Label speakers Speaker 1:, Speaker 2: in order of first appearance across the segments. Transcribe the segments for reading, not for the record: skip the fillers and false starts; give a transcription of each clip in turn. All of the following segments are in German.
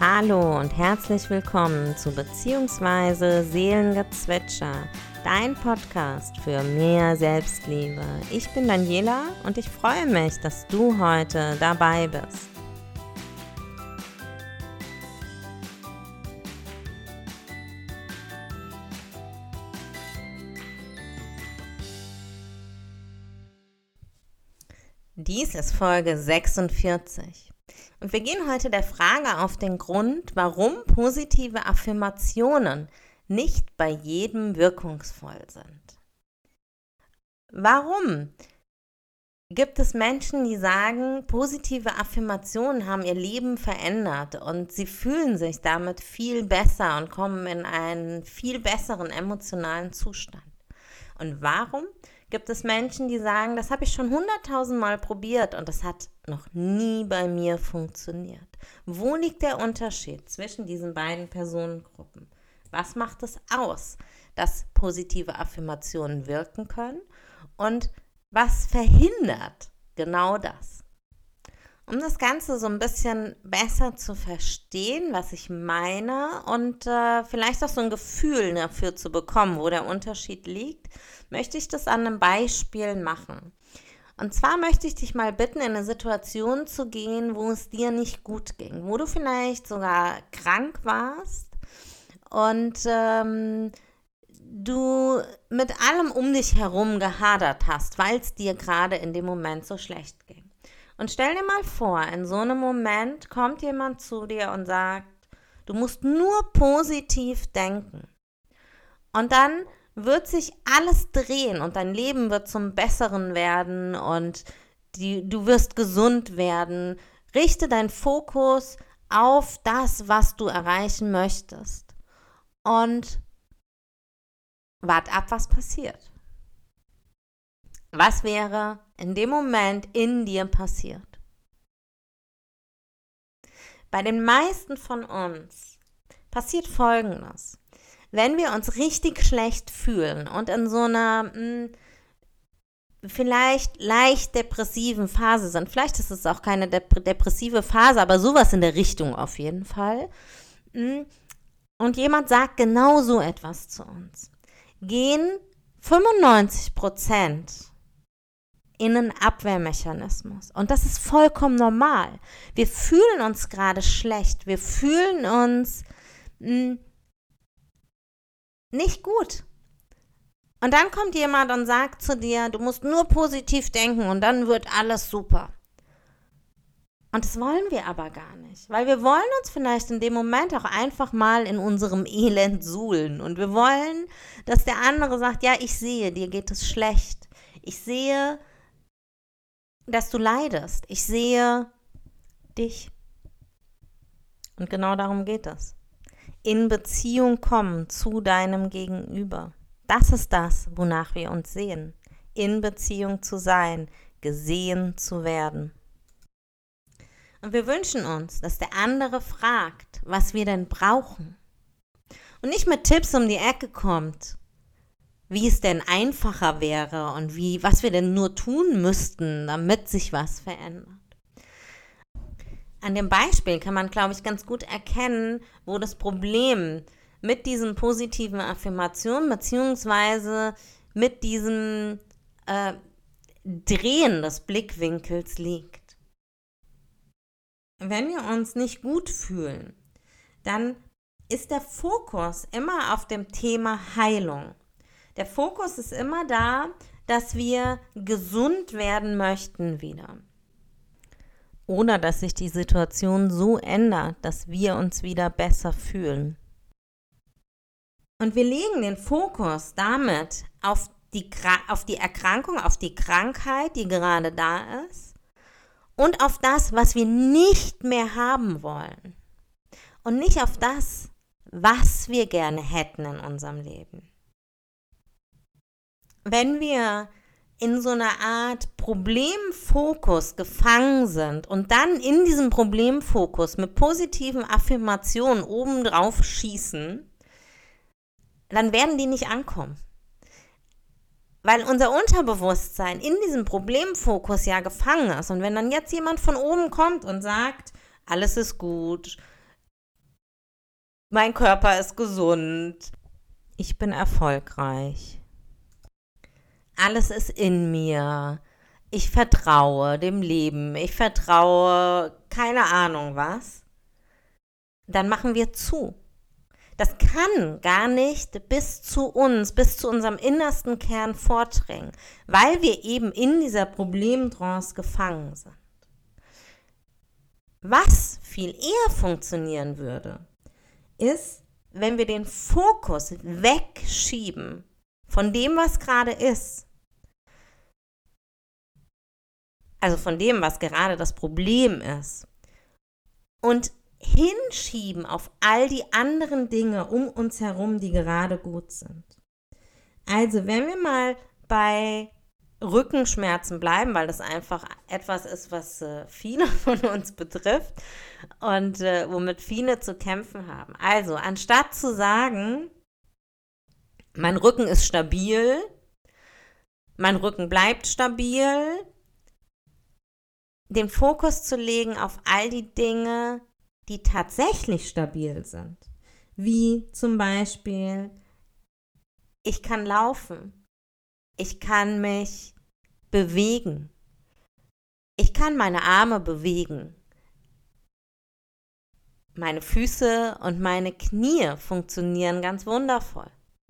Speaker 1: Hallo und herzlich willkommen zu Beziehungsweise Seelengezwitscher, dein Podcast für mehr Selbstliebe. Ich bin Daniela und ich freue mich, dass du heute dabei bist. Dies ist Folge 46. Und wir gehen heute der Frage auf den Grund, warum positive Affirmationen nicht bei jedem wirkungsvoll sind. Warum gibt es Menschen, die sagen, positive Affirmationen haben ihr Leben verändert und sie fühlen sich damit viel besser und kommen in einen viel besseren emotionalen Zustand? Und warum gibt es Menschen, die sagen, das habe ich schon 100.000 Mal probiert und das hat noch nie bei mir funktioniert? Wo liegt der Unterschied zwischen diesen beiden Personengruppen? Was macht es aus, dass positive Affirmationen wirken können? Und was verhindert genau das? Um das Ganze so ein bisschen besser zu verstehen, was ich meine und vielleicht auch so ein Gefühl dafür zu bekommen, wo der Unterschied liegt, möchte ich das an einem Beispiel machen. Und zwar möchte ich dich mal bitten, in eine Situation zu gehen, wo es dir nicht gut ging, wo du vielleicht sogar krank warst und du mit allem um dich herum gehadert hast, weil es dir gerade in dem Moment so schlecht ging. Und stell dir mal vor, in so einem Moment kommt jemand zu dir und sagt, du musst nur positiv denken. Und dann wird sich alles drehen und dein Leben wird zum Besseren werden und du wirst gesund werden. Richte deinen Fokus auf das, was du erreichen möchtest. Und wart ab, was passiert. Was wäre in dem Moment in dir passiert? Bei den meisten von uns passiert Folgendes. Wenn wir uns richtig schlecht fühlen und in so einer vielleicht leicht depressiven Phase sind, vielleicht ist es auch keine depressive Phase, aber sowas in der Richtung auf jeden Fall, und jemand sagt genau so etwas zu uns, gehen 95% in einen Abwehrmechanismus. Und das ist vollkommen normal. Wir fühlen uns gerade schlecht. Wir fühlen uns nicht gut. Und dann kommt jemand und sagt zu dir, du musst nur positiv denken und dann wird alles super. Und das wollen wir aber gar nicht, weil wir wollen uns vielleicht in dem Moment auch einfach mal in unserem Elend suhlen. Und wir wollen, dass der andere sagt, ja, ich sehe, dir geht es schlecht. Ich sehe, dass du leidest. Ich sehe dich. Und genau darum geht es. In Beziehung kommen zu deinem Gegenüber. Das ist das, wonach wir uns sehen. In Beziehung zu sein, gesehen zu werden. Und wir wünschen uns, dass der andere fragt, was wir denn brauchen. Und nicht mit Tipps um die Ecke kommt, wie es denn einfacher wäre und was wir denn nur tun müssten, damit sich was verändert. An dem Beispiel kann man, glaube ich, ganz gut erkennen, wo das Problem mit diesen positiven Affirmationen beziehungsweise mit diesem Drehen des Blickwinkels liegt. Wenn wir uns nicht gut fühlen, dann ist der Fokus immer auf dem Thema Heilung. Der Fokus ist immer da, dass wir gesund werden möchten wieder. Oder dass sich die Situation so ändert, dass wir uns wieder besser fühlen. Und wir legen den Fokus damit auf die Erkrankung, auf die Krankheit, die gerade da ist und auf das, was wir nicht mehr haben wollen. Und nicht auf das, was wir gerne hätten in unserem Leben. Wenn wir in so einer Art Problemfokus gefangen sind und dann in diesem Problemfokus mit positiven Affirmationen obendrauf schießen, dann werden die nicht ankommen. Weil unser Unterbewusstsein in diesem Problemfokus ja gefangen ist. Und wenn dann jetzt jemand von oben kommt und sagt, alles ist gut, Mein Körper ist gesund. Ich bin erfolgreich. Alles ist in mir. Ich vertraue dem Leben. Ich vertraue keine Ahnung was. Dann machen wir zu. Das kann gar nicht bis zu uns, bis zu unserem innersten Kern vordringen, weil wir eben in dieser Problemtrance gefangen sind. Was viel eher funktionieren würde, ist, wenn wir den Fokus wegschieben von dem, was gerade ist. Also von dem, was gerade das Problem ist. Und hinschieben auf all die anderen Dinge um uns herum, die gerade gut sind. Also wenn wir mal bei Rückenschmerzen bleiben, weil das einfach etwas ist, was viele von uns betrifft und womit viele zu kämpfen haben. Also anstatt zu sagen, mein Rücken ist stabil, mein Rücken bleibt stabil, den Fokus zu legen auf all die Dinge, die tatsächlich stabil sind. Wie zum Beispiel, ich kann laufen, ich kann mich bewegen, ich kann meine Arme bewegen, meine Füße und meine Knie funktionieren ganz wundervoll.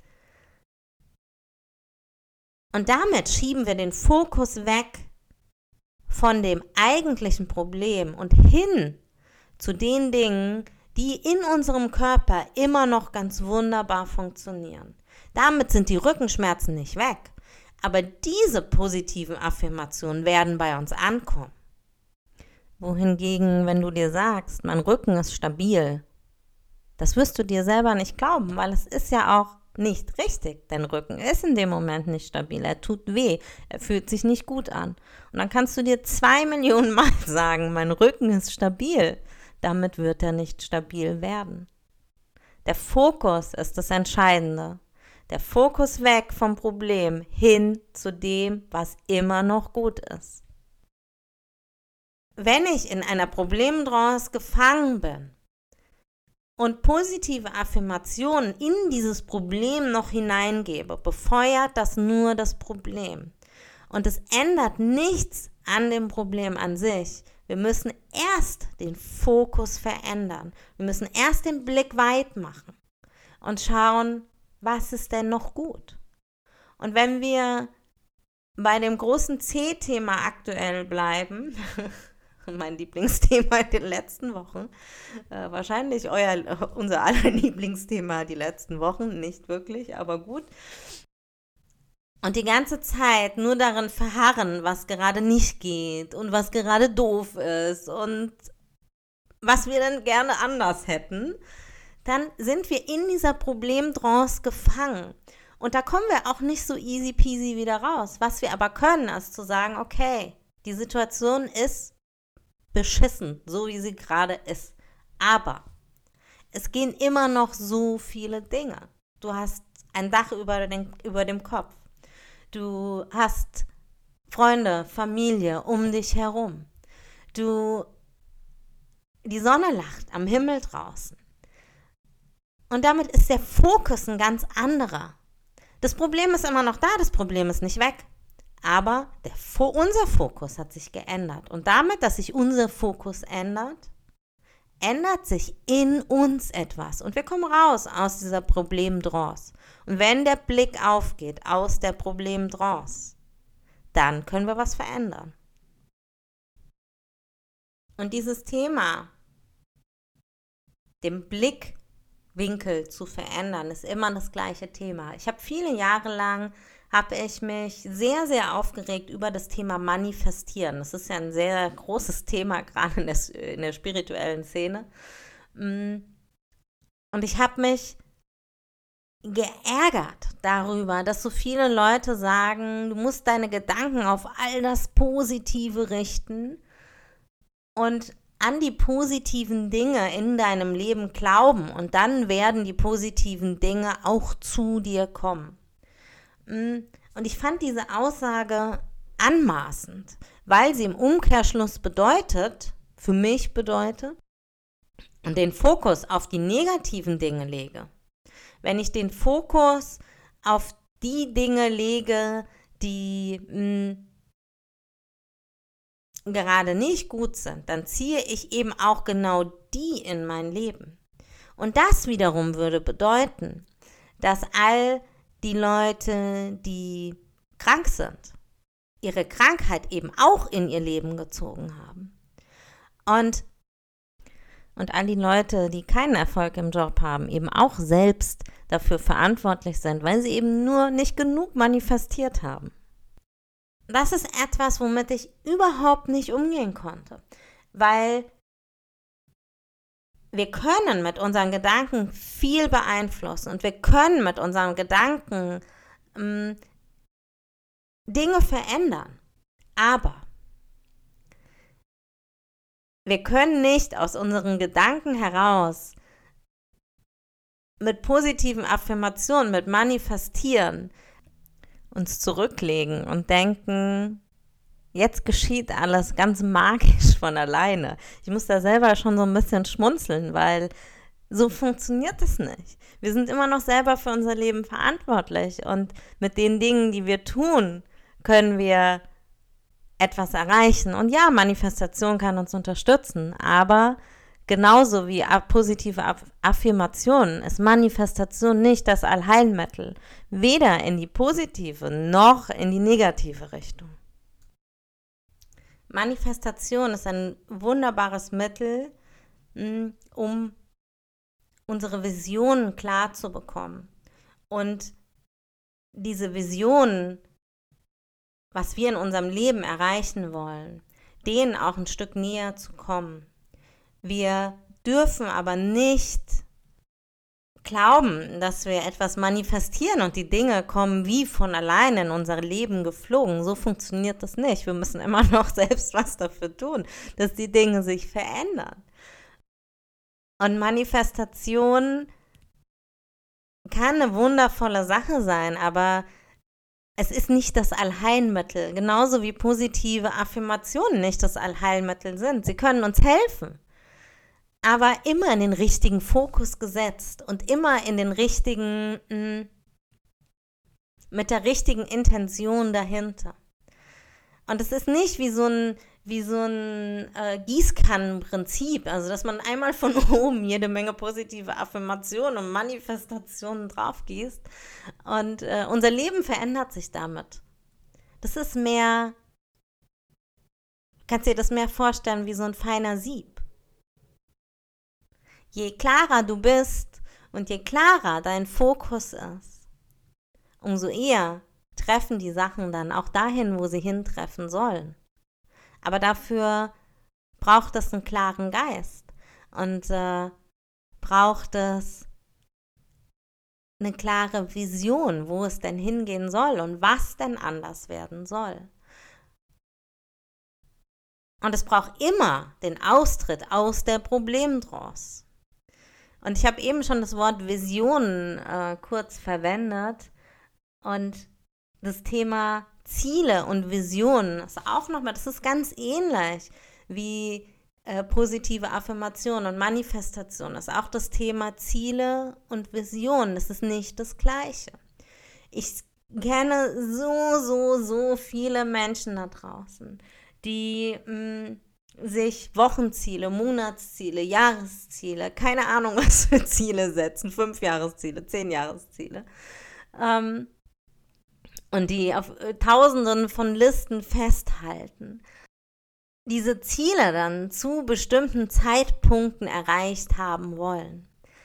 Speaker 1: Und damit schieben wir den Fokus weg von dem eigentlichen Problem und hin zu den Dingen, die in unserem Körper immer noch ganz wunderbar funktionieren. Damit sind die Rückenschmerzen nicht weg, aber diese positiven Affirmationen werden bei uns ankommen. Wohingegen, wenn du dir sagst, mein Rücken ist stabil, das wirst du dir selber nicht glauben, weil es ist ja auch nicht richtig. Dein Rücken ist in dem Moment nicht stabil, er tut weh, er fühlt sich nicht gut an. Und dann kannst du dir 2 Millionen Mal sagen, mein Rücken ist stabil. Damit wird er nicht stabil werden. Der Fokus ist das Entscheidende. Der Fokus weg vom Problem hin zu dem, was immer noch gut ist. Wenn ich in einer Problemtrance gefangen bin und positive Affirmationen in dieses Problem noch hineingebe, befeuert das nur das Problem. Und es ändert nichts an dem Problem an sich. Wir müssen erst den Fokus verändern. Wir müssen erst den Blick weit machen und schauen, was ist denn noch gut. Und wenn wir bei dem großen C-Thema aktuell bleiben, mein Lieblingsthema in den letzten Wochen, wahrscheinlich unser aller Lieblingsthema die letzten Wochen, nicht wirklich, aber gut. Und die ganze Zeit nur darin verharren, was gerade nicht geht und was gerade doof ist und was wir dann gerne anders hätten, dann sind wir in dieser Problemtrance gefangen. Und da kommen wir auch nicht so easy peasy wieder raus. Was wir aber können, ist zu sagen, okay, die Situation ist beschissen, so wie sie gerade ist. Aber es gehen immer noch so viele Dinge. Du hast ein Dach über dem Kopf. Du hast Freunde, Familie um dich herum. Die Sonne lacht am Himmel draußen. Und damit ist der Fokus ein ganz anderer. Das Problem ist immer noch da, das Problem ist nicht weg. Aber unser Fokus hat sich geändert. Und damit, dass sich unser Fokus ändert, ändert sich in uns etwas. Und wir kommen raus aus dieser Problemtrance. Und wenn der Blick aufgeht aus der Problemtrance, dann können wir was verändern. Und dieses Thema, den Blickwinkel zu verändern, ist immer das gleiche Thema. Ich habe viele Jahre lang mich sehr, sehr aufgeregt über das Thema Manifestieren. Das ist ja ein sehr großes Thema, gerade in der spirituellen Szene. Und ich habe mich geärgert darüber, dass so viele Leute sagen, du musst deine Gedanken auf all das Positive richten und an die positiven Dinge in deinem Leben glauben und dann werden die positiven Dinge auch zu dir kommen. Und ich fand diese Aussage anmaßend, weil sie im Umkehrschluss für mich bedeutet, und den Fokus auf die negativen Dinge lege, wenn ich den Fokus auf die Dinge lege, die gerade nicht gut sind, dann ziehe ich eben auch genau die in mein Leben. Und das wiederum würde bedeuten, dass all die Leute, die krank sind, ihre Krankheit eben auch in ihr Leben gezogen haben. Und all die Leute, die keinen Erfolg im Job haben, eben auch selbst dafür verantwortlich sind, weil sie eben nur nicht genug manifestiert haben. Das ist etwas, womit ich überhaupt nicht umgehen konnte, weil wir können mit unseren Gedanken viel beeinflussen und wir können mit unseren Gedanken Dinge verändern, aber wir können nicht aus unseren Gedanken heraus mit positiven Affirmationen, mit Manifestieren uns zurücklegen und denken, jetzt geschieht alles ganz magisch von alleine. Ich muss da selber schon so ein bisschen schmunzeln, weil so funktioniert es nicht. Wir sind immer noch selber für unser Leben verantwortlich und mit den Dingen, die wir tun, können wir etwas erreichen. Und ja, Manifestation kann uns unterstützen, aber genauso wie positive Affirmationen ist Manifestation nicht das Allheilmittel, weder in die positive noch in die negative Richtung. Manifestation ist ein wunderbares Mittel, um unsere Visionen klar zu bekommen und diese Visionen, was wir in unserem Leben erreichen wollen, denen auch ein Stück näher zu kommen. Wir dürfen aber nicht glauben, dass wir etwas manifestieren und die Dinge kommen wie von alleine in unser Leben geflogen. So funktioniert das nicht. Wir müssen immer noch selbst was dafür tun, dass die Dinge sich verändern. Und Manifestation kann eine wundervolle Sache sein, aber es ist nicht das Allheilmittel, genauso wie positive Affirmationen nicht das Allheilmittel sind. Sie können uns helfen, aber immer in den richtigen Fokus gesetzt und immer in den richtigen, mit der richtigen Intention dahinter. Und es ist nicht wie so ein Gießkannenprinzip, also dass man einmal von oben jede Menge positive Affirmationen und Manifestationen drauf gießt und unser Leben verändert sich damit. Das ist mehr, kannst dir das mehr vorstellen wie so ein feiner Sieb. Je klarer du bist und je klarer dein Fokus ist, umso eher treffen die Sachen dann auch dahin, wo sie hintreffen sollen. Aber dafür braucht es einen klaren Geist und braucht es eine klare Vision, wo es denn hingehen soll und was denn anders werden soll. Und es braucht immer den Austritt aus der Problemdrosse. Und ich habe eben schon das Wort Vision kurz verwendet und das Thema Ziele und Visionen ist auch nochmal, das ist ganz ähnlich wie positive Affirmation und Manifestation. Das ist auch das Thema Ziele und Visionen. Das ist nicht das Gleiche. Ich kenne so viele Menschen da draußen, die sich Wochenziele, Monatsziele, Jahresziele, keine Ahnung was für Ziele setzen, 5-Jahresziele, 10-Jahresziele. Und die auf Tausenden von Listen festhalten, diese Ziele dann zu bestimmten Zeitpunkten erreicht haben wollen.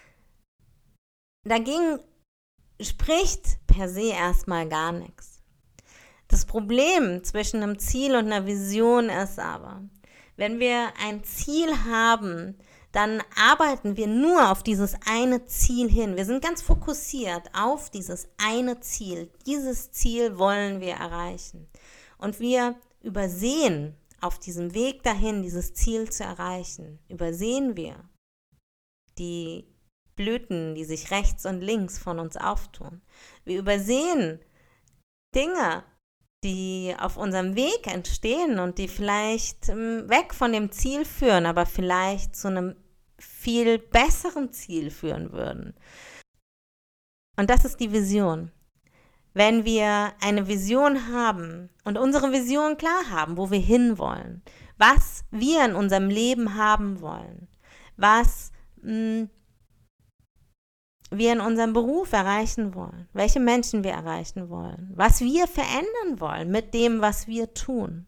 Speaker 1: Dagegen spricht per se erstmal gar nichts. Das Problem zwischen einem Ziel und einer Vision ist aber, wenn wir ein Ziel haben, dann arbeiten wir nur auf dieses eine Ziel hin. Wir sind ganz fokussiert auf dieses eine Ziel. Dieses Ziel wollen wir erreichen. Und wir übersehen auf diesem Weg dahin, dieses Ziel zu erreichen, übersehen wir die Blüten, die sich rechts und links von uns auftun. Wir übersehen Dinge, die auf unserem Weg entstehen und die vielleicht weg von dem Ziel führen, aber vielleicht zu einem viel besseren Ziel führen würden. Und das ist die Vision. Wenn wir eine Vision haben und unsere Vision klar haben, wo wir hinwollen, was wir in unserem Leben haben wollen, was wir in unserem Beruf erreichen wollen, welche Menschen wir erreichen wollen, was wir verändern wollen mit dem, was wir tun,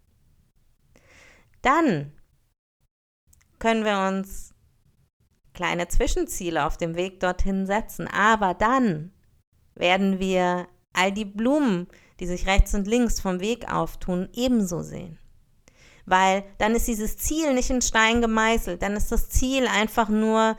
Speaker 1: dann können wir uns kleine Zwischenziele auf dem Weg dorthin setzen, aber dann werden wir all die Blumen, die sich rechts und links vom Weg auftun, ebenso sehen. Weil dann ist dieses Ziel nicht in Stein gemeißelt, dann ist das Ziel einfach nur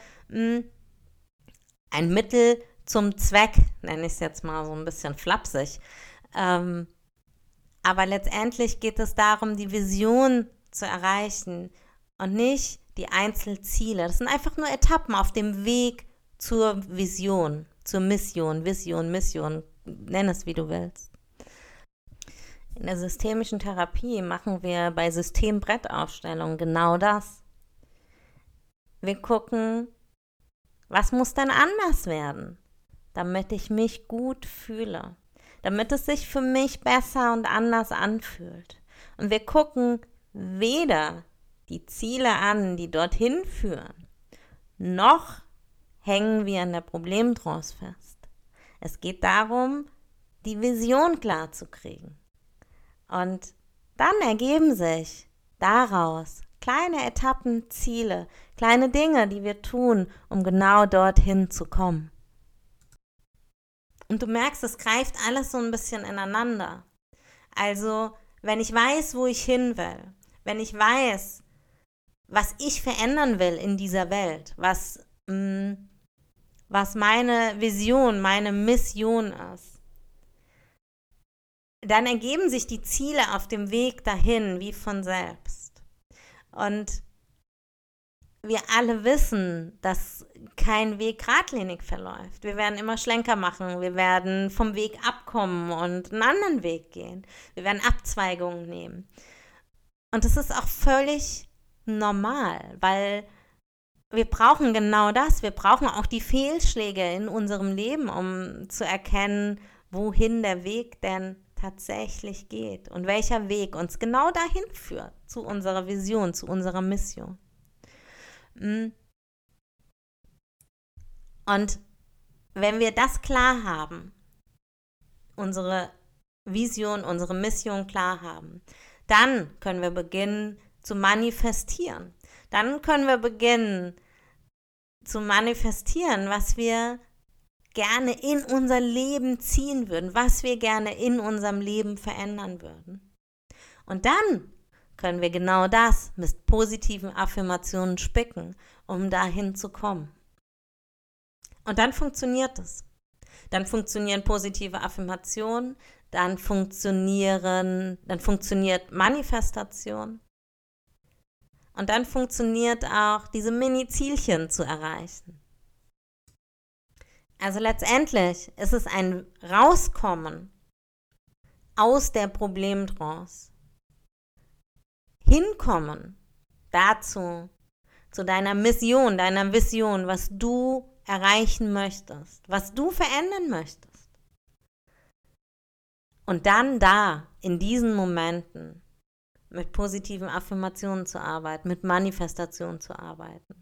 Speaker 1: ein Mittel zum Zweck, nenne ich es jetzt mal so ein bisschen flapsig. Aber letztendlich geht es darum, die Vision zu erreichen und nicht die Einzelziele. Das sind einfach nur Etappen auf dem Weg zur Vision, zur Mission, Mission, nenn es wie du willst. In der systemischen Therapie machen wir bei Systembrettaufstellungen genau das. Wir gucken, was muss denn anders werden, damit ich mich gut fühle, damit es sich für mich besser und anders anfühlt. Und wir gucken weder die Ziele an, die dorthin führen, noch hängen wir an der Problemdross fest. Es geht darum, die Vision klar zu kriegen. Und dann ergeben sich daraus kleine Etappen, Ziele, kleine Dinge, die wir tun, um genau dorthin zu kommen. Und du merkst, es greift alles so ein bisschen ineinander. Also, wenn ich weiß, wo ich hin will, wenn ich weiß, was ich verändern will in dieser Welt, was meine Vision, meine Mission ist, dann ergeben sich die Ziele auf dem Weg dahin wie von selbst. Und wir alle wissen, dass kein Weg geradlinig verläuft. Wir werden immer Schlenker machen, wir werden vom Weg abkommen und einen anderen Weg gehen. Wir werden Abzweigungen nehmen. Und das ist auch völlig normal, weil wir brauchen genau das. Wir brauchen auch die Fehlschläge in unserem Leben, um zu erkennen, wohin der Weg denn tatsächlich geht und welcher Weg uns genau dahin führt, zu unserer Vision, zu unserer Mission. Und wenn wir das klar haben, unsere Vision, unsere Mission klar haben, dann können wir beginnen zu manifestieren. Dann können wir beginnen zu manifestieren, was wir gerne in unser Leben ziehen würden, was wir gerne in unserem Leben verändern würden. Und dann können wir genau das mit positiven Affirmationen spicken, um dahin zu kommen. Und dann funktioniert es. Dann funktionieren positive Affirmationen, dann funktioniert Manifestation. Und dann funktioniert auch, diese Mini-Zielchen zu erreichen. Also letztendlich ist es ein Rauskommen aus der Problemdross. Hinkommen dazu, zu deiner Mission, deiner Vision, was du erreichen möchtest, was du verändern möchtest. Und dann da, in diesen Momenten, mit positiven Affirmationen zu arbeiten, mit Manifestation zu arbeiten.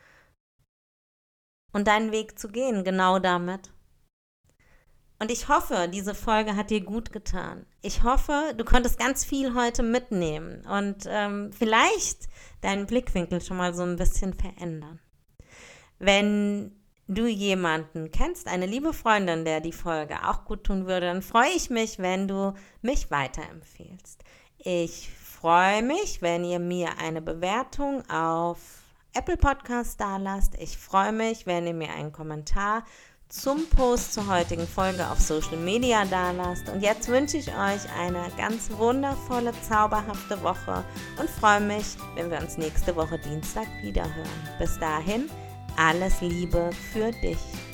Speaker 1: Und deinen Weg zu gehen, genau damit. Und ich hoffe, diese Folge hat dir gut getan. Ich hoffe, du konntest ganz viel heute mitnehmen und vielleicht deinen Blickwinkel schon mal so ein bisschen verändern. Wenn du jemanden kennst, eine liebe Freundin, der die Folge auch gut tun würde, dann freue ich mich, wenn du mich weiterempfehlst. Ich freue mich, wenn ihr mir eine Bewertung auf Apple Podcast dalasst. Ich freue mich, wenn ihr mir einen Kommentar zum Post zur heutigen Folge auf Social Media dalasst. Und jetzt wünsche ich euch eine ganz wundervolle, zauberhafte Woche und freue mich, wenn wir uns nächste Woche Dienstag wiederhören. Bis dahin, alles Liebe für dich.